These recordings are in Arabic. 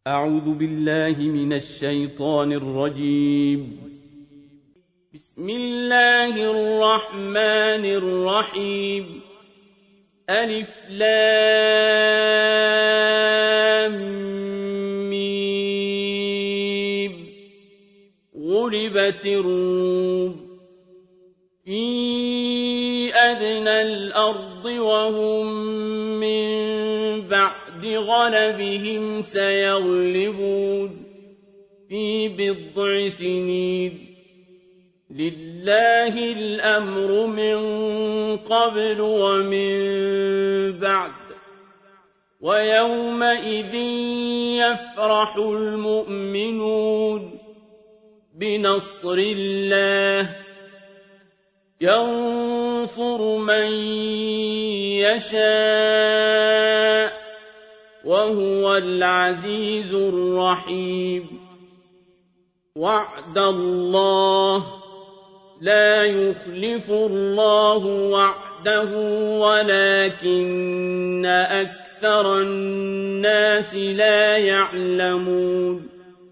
أعوذ بالله من الشيطان الرجيم. بسم الله الرحمن الرحيم. ألف لام ميم. غلبت الروم في أدنى الأرض وهم من بعد غلبهم سيغلبون في بضع سنين. لله الأمر من قبل ومن بعد ويومئذ يفرح المؤمنون بنصر الله ينصر من يشاء وهو العزيز الرحيم. وعد الله لا يخلف الله وعده ولكن أكثر الناس لا يعلمون.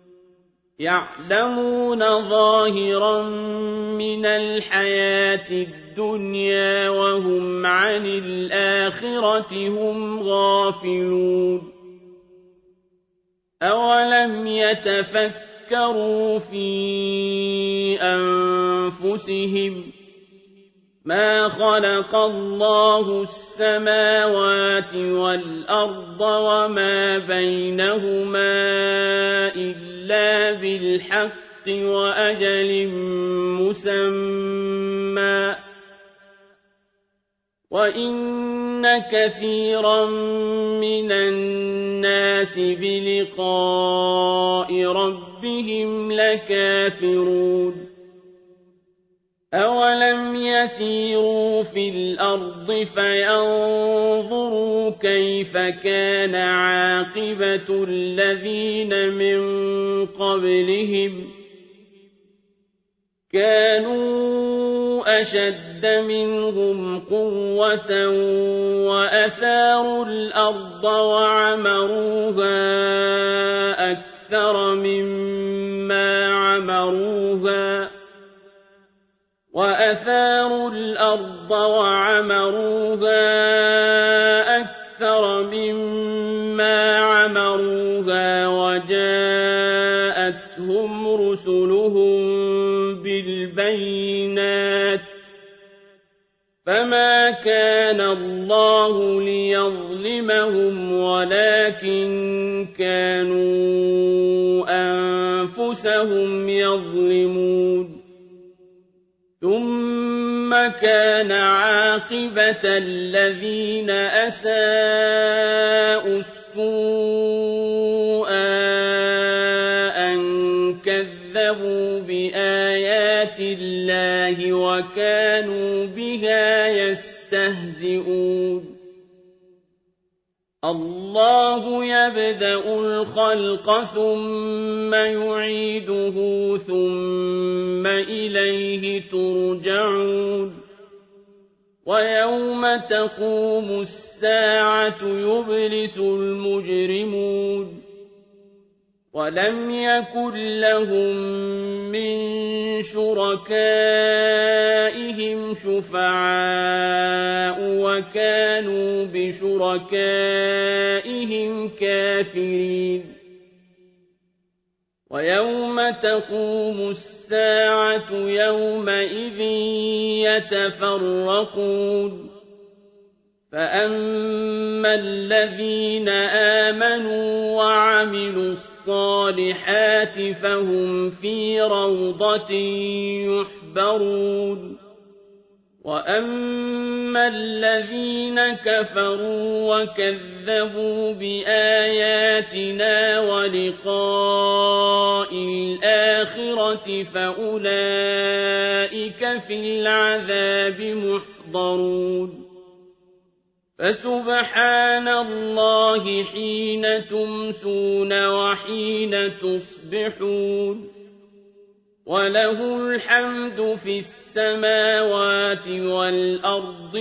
يعلمون ظاهرا من الحياة الدنيا وهم عن الآخرة هم غافلون. أولم يتفكروا في أنفسهم ما خلق الله السماوات والأرض وما بينهما إلا بالحق وأجل مسمى وإن كثيرا من الناس بلقاء ربهم لكافرون. أولم يسيروا في الأرض فينظروا كيف كان عاقبة الذين من قبلهم كانوا أشد منهم قوة وأثاروا الأرض وعمروها أكثر مما عمروها وجاءتهم رسلهم بالبينات فما كان الله ليظلمهم ولكن كانوا أنفسهم يظلمون. ثم كان عاقبة الذين أساءوا السوء أن كذبوا بآيات الله وكانوا بها يستهزئون. الله يبدأ الخلق ثم يعيده ثم إليه ترجعون. ويوم تقوم الساعة يبلس المجرمون ولم يكن لهم من شركائهم شفعاء وكانوا بشركائهم كافرين. ويوم تقوم الساعة يومئذ يتفرقون فأما الذين آمنوا وعملوا الصالحات فهم في روضة يحبرون. وأما الذين كفروا وكذبوا بآياتنا ولقاء الآخرة فأولئك في العذاب محضرون. فسبحان الله حين تمسون وحين تصبحون وله الحمد في السماوات والأرض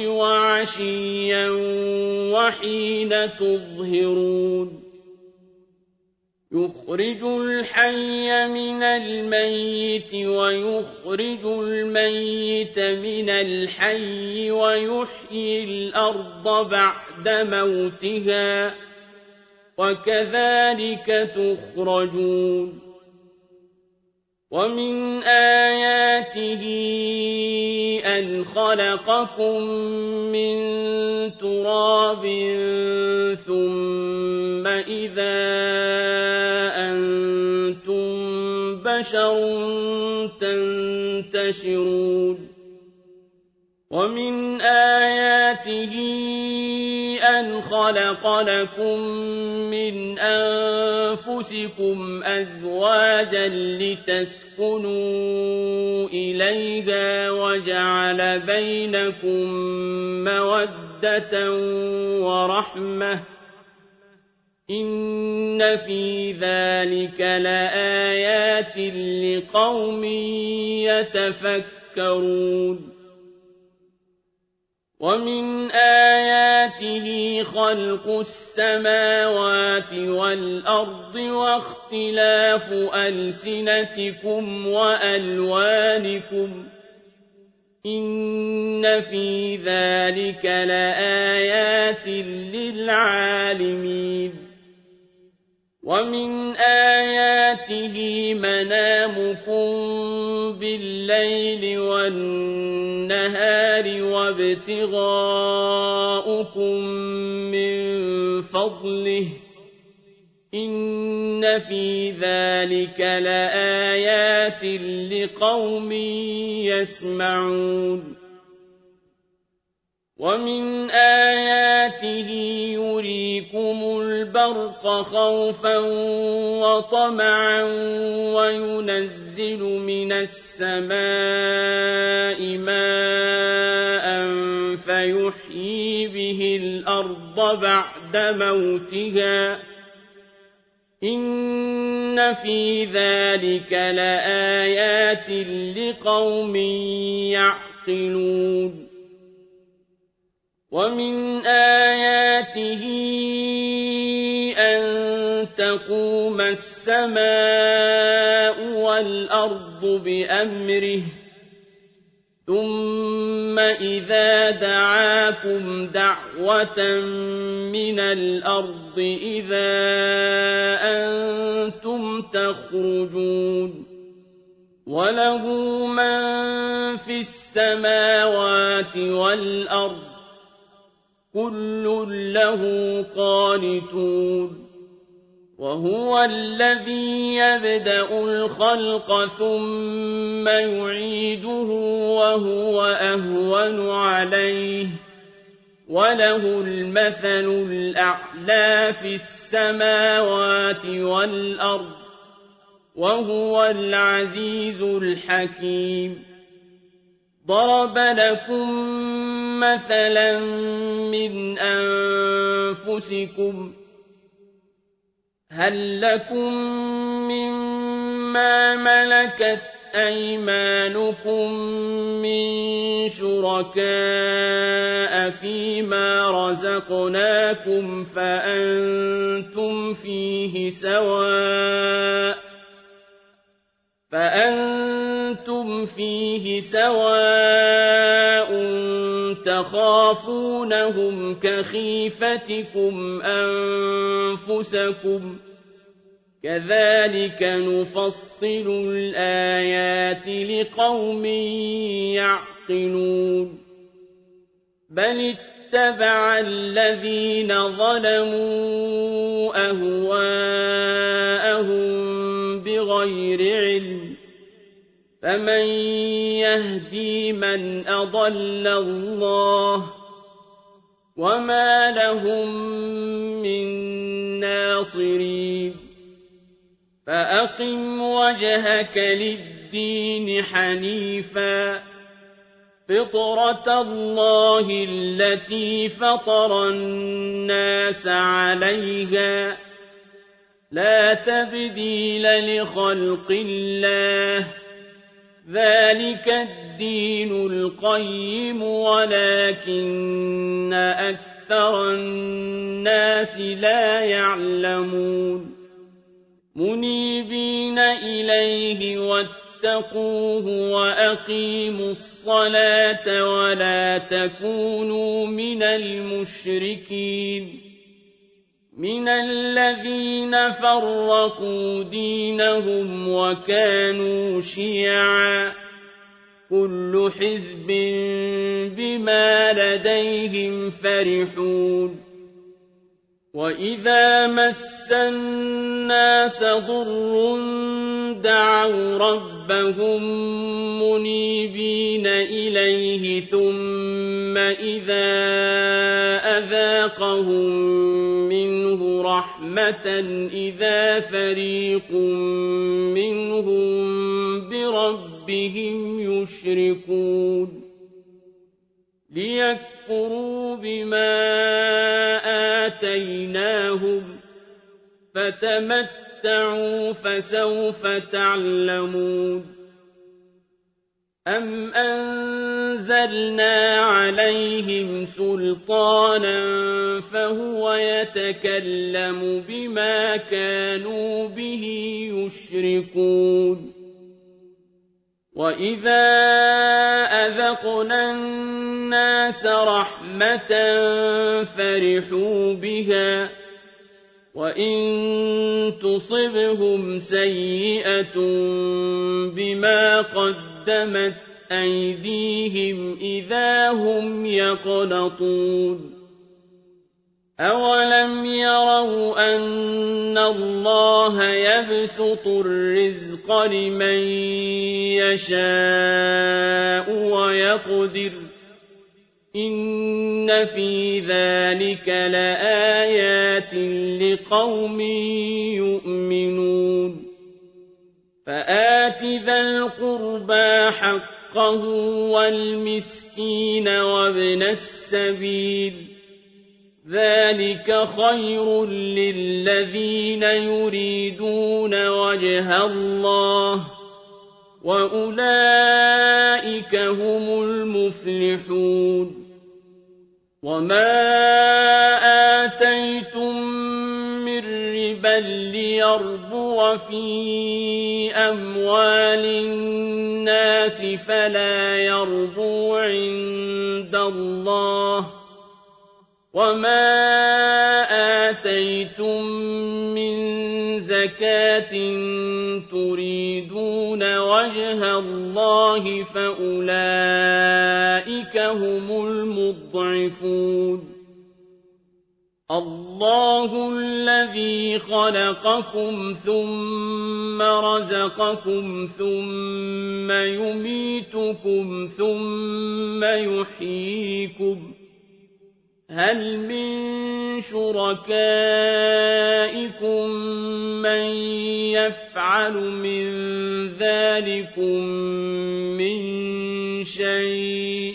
وعشيا وحين تظهرون. يخرج الحي من الميت ويخرج الميت من الحي ويحيي الأرض بعد موتها وكذلك تخرجون ومن آياته أن خلقكم من تراب ثم إذا أنتم بشر تنتشرون ومن آياته أن خلق لكم من أنفسكم أزواجا لتسكنوا إليها وجعل بينكم مودة ورحمة إن في ذلك لآيات لقوم يتفكرون ومن آياته خلق السماوات والأرض واختلاف ألسنتكم وألوانكم إن في ذلك لآيات للعالمين ومن آياته منامكم بالليل والنهار وابتغاؤكم من فضله إن في ذلك لآيات لقوم يسمعون ومن آياته يريكم البرق خوفا وطمعا وينزل من السماء ماء فيحيي به الأرض بعد موتها إن في ذلك لآيات لقوم يعقلون ومن آياته أن تقوم السماء والأرض بأمره ثم إذا دعاكم دعوة من الأرض إذا أنتم تخرجون وله من في السماوات والأرض كل له قانتون وهو الذي يبدأ الخلق ثم يعيده وهو أهون عليه وله المثل الأعلى في السماوات والأرض وهو العزيز الحكيم ضرب لكم مثلا من أنفسكم هل لكم مما ملكت أيمانكم من شركاء فيما رزقناكم فأنتم فيه سواء تخافونهم كخيفتكم أنفسكم كذلك نفصل الآيات لقوم يعقلون بل اتبع الذين ظلموا أهواءهم بغير علم فمن يهدي من أضل الله وما لهم من ناصرين فأقم وجهك للدين حنيفا فطرة الله التي فطر الناس عليها لا تبديل لخلق الله ذلك الدين القيم ولكن أكثر الناس لا يعلمون منيبين إليه واتقوه وأقيموا الصلاة ولا تكونوا من المشركين من الذين فرقوا دينهم وكانوا شيعا كل حزب بما لديهم فرحون وإذا مس الناس ضر دعوا ربهم منيبين إليه ثم إذا أذاقهم منه رحمة إذا فريق منهم بربهم يشركون ليكفروا بما آتيناهم فتمتعوا فسوف تعلمون أم أنزلنا عليهم سلطانا فهو يتكلم بما كانوا به يشركون وإذا أذقنا الناس رحمة فرحوا بها وإن تصبهم سيئة بما قدمت أيديهم إذا هم يقنطون أولم يروا أن الله يبسط الرزق لمن يشاء ويقدر إن في ذلك لآيات لقوم يؤمنون فآت ذا القربى حقه والمسكين وابن السبيل ذلك خير للذين يريدون وجه الله وأولئك هم المفلحون وما آتيتم من ربا ليربو في أموال الناس فلا يربو عند الله وما آتيتم من زكاة تريدون وجه الله فأولئك هم المضعفون الله الذي خلقكم ثم رزقكم ثم يميتكم ثم يحييكم هل من شركائكم من يفعل من ذلكم من شيء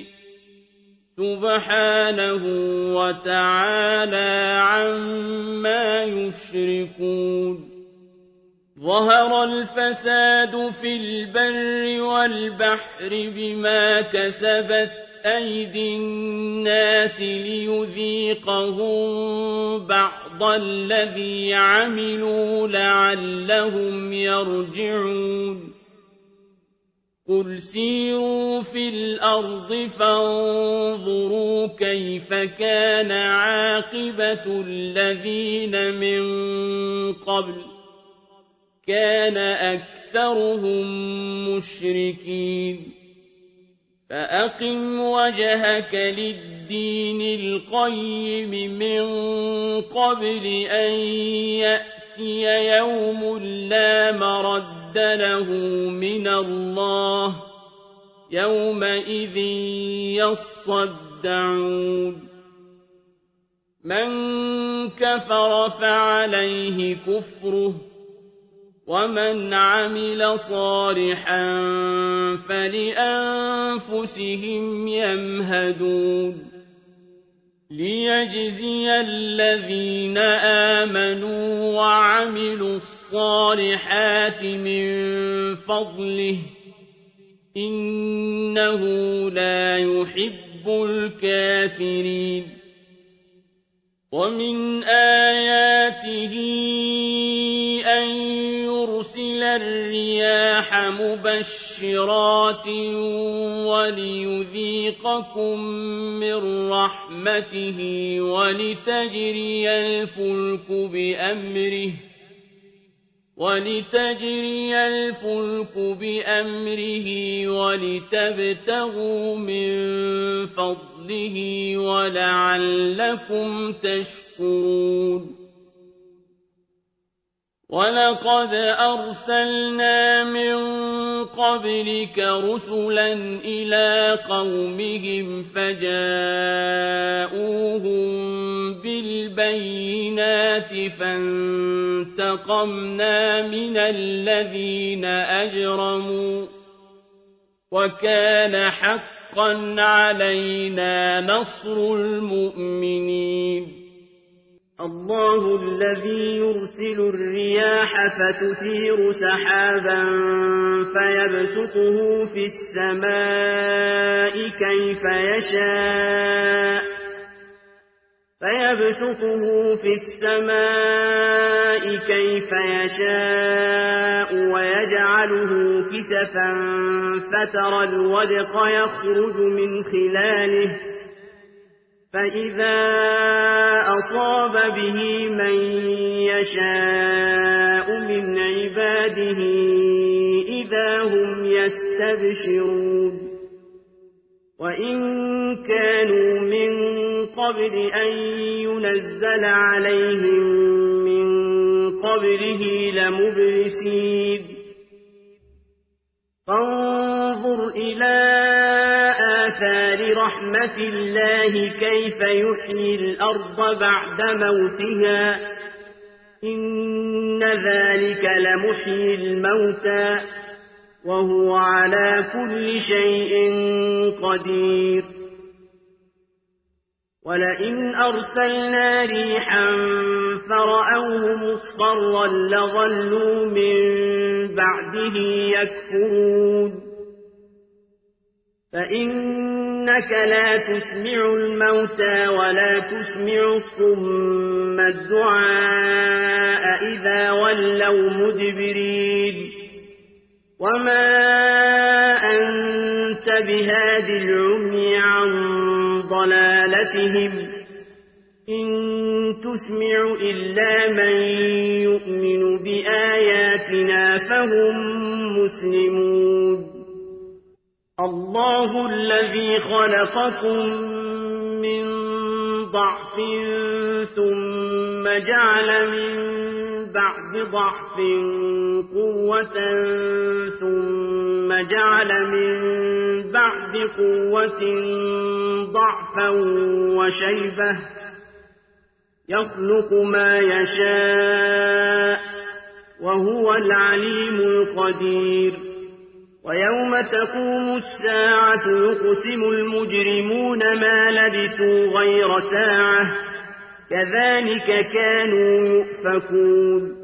سبحانه وتعالى عما يشركون ظهر الفساد في البر والبحر بما كسبت أيدي الناس ليذيقهم بعض الذي عملوا لعلهم يرجعون قل سيروا في الأرض فانظروا كيف كان عاقبة الذين من قبل كان أكثرهم مشركين فأقم وجهك للدين القيم من قبل أن يأتي يوم لا مرد له من الله يومئذ يصدعون من كفر فعليه كفره ومن عمل صالحا فلأنفسهم يمهدون ليجزي الذين آمنوا وعملوا الصالحات من فضله إنه لا يحب الكافرين ومن آياته أن يرسل الرياح مبشرات وليذيقكم من رحمته ولتجري الفلك بأمره ولتبتغوا من فضله ولعلكم تشكرون ولقد أرسلنا من قبلك رسلا إلى قومهم فجاءوهم بالبينات فانتقمنا من الذين أجرموا وكان حقا علينا نصر المؤمنين الله الذي يرسل الرياح فتثير سحابا فيبسطه في السماء كيف يشاء ويجعله كسفا فترى الودق يخرج من خلاله فإذا أصاب به من يشاء من عباده إذا هم يستبشرون وإن كانوا من قبل أن ينزل عليهم من قبله لمبلسين فانظر إلى آثار رحمة الله كيف يحيي الأرض بعد موتها إن ذلك لمحيي الموتى وهو على كل شيء قدير ولئن أرسلنا ريحا فرأوه مصفرا لظلوا من بعده يكفرون فإنك لا تسمع الموتى ولا تسمع الصم الدعاء إذا ولوا مدبرين وما أنت بهاد العمي عن ضلالتهم إن تسمع إلا من يؤمن بآياتنا فهم مسلمون الله الذي خلقكم من ضعف ثم جعل من بعد ضعف قوة ثم جعل من بعد قوة ضعفا وشيبة يخلق ما يشاء وهو العليم القدير ويوم تقوم الساعة يقسم المجرمون ما لبثوا غير ساعة كذلك كانوا يؤفكون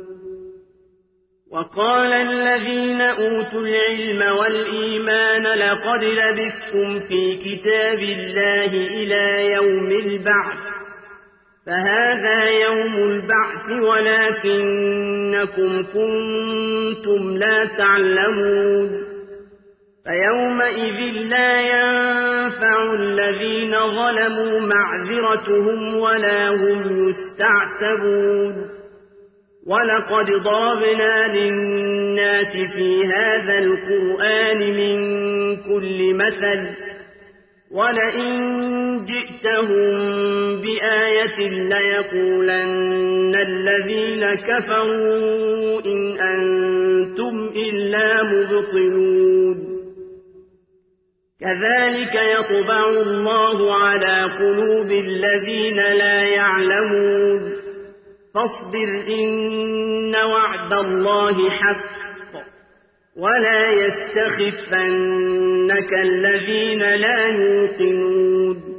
وقال الذين أوتوا العلم والإيمان لقد لبثتم في كتاب الله إلى يوم البعث فهذا يوم البعث ولكنكم كنتم لا تعلمون فيومئذ لا ينفع الذين ظلموا معذرتهم ولا هم يستعتبون ولقد ضربنا للناس في هذا القرآن من كل مثل ولئن جئتهم بآية ليقولن الذين كفروا إن أنتم إلا مبطلون كذلك يطبع الله على قلوب الذين لا يعلمون فاصبر إن وعد الله حق ولا يستخفنك الذين لا يوقنون